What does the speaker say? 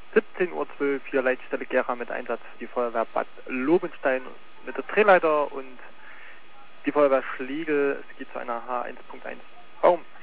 17:12 Uhr, hier Leitstelle Gera mit Einsatz für die Feuerwehr Bad Lobenstein mit der Drehleiter und die Feuerwehr Schliegel. Es geht zu einer H1.1 Baum.